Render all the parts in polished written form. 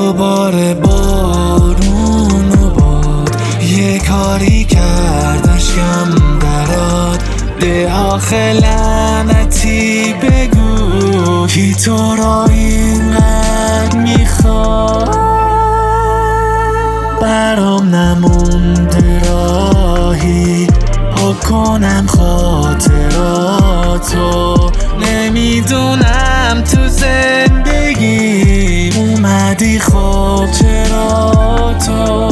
دوباره بارون و باد یه کاری کرد اشکم دراد. ده آخه لعنتی بگو کی تو را اینقدر میخواد. برام نمونده راهی ها کنم خاطراتو. نمیدونم تو زندگی اومدی خب چرا تو.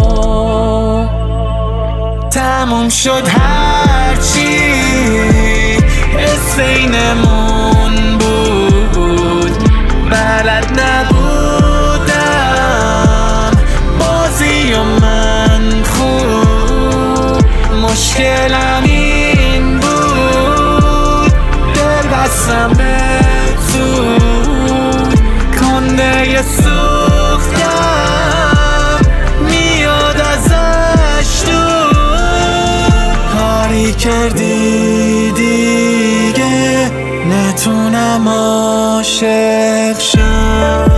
تموم شد هرچی بینمون بود. بلد نبودم بازی و من خوب. مشکلم این بود دل بستم به زود. کنده سوختم میاد ازش دور. کاری کردی دیگه نتونم عاشق شم.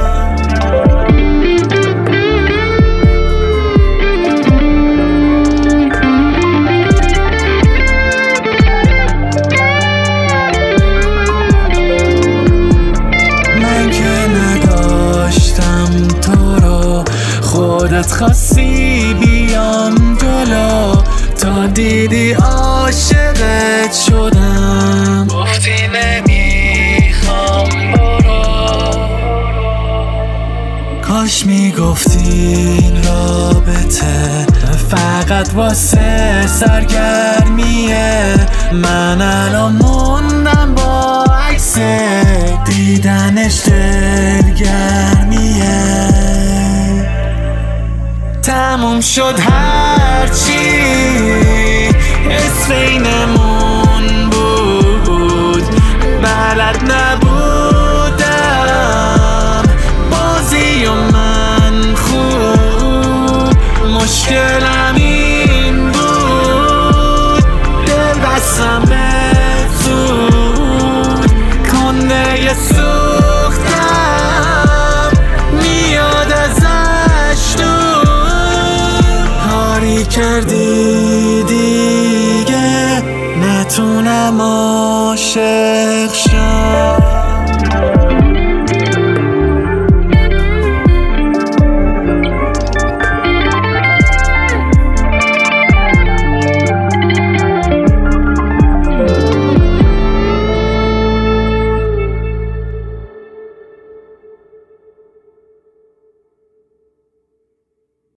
من که نداشتم تو رو خودت خواستی بیام جلو. تا دیدی عاشقت شدم گفتی نمیخوام برو. کاش میگفتی این رابطه فقط واسه سرگرمیه. من الان موندم با عکس دیدنش دلگرمیه. تموم شد هرچی بینمون بود. بلد نبودم بازی و من خوب. مشکلم این بود دل بستم به زود. کنده سوختم میاد ازش دور. کاری کردی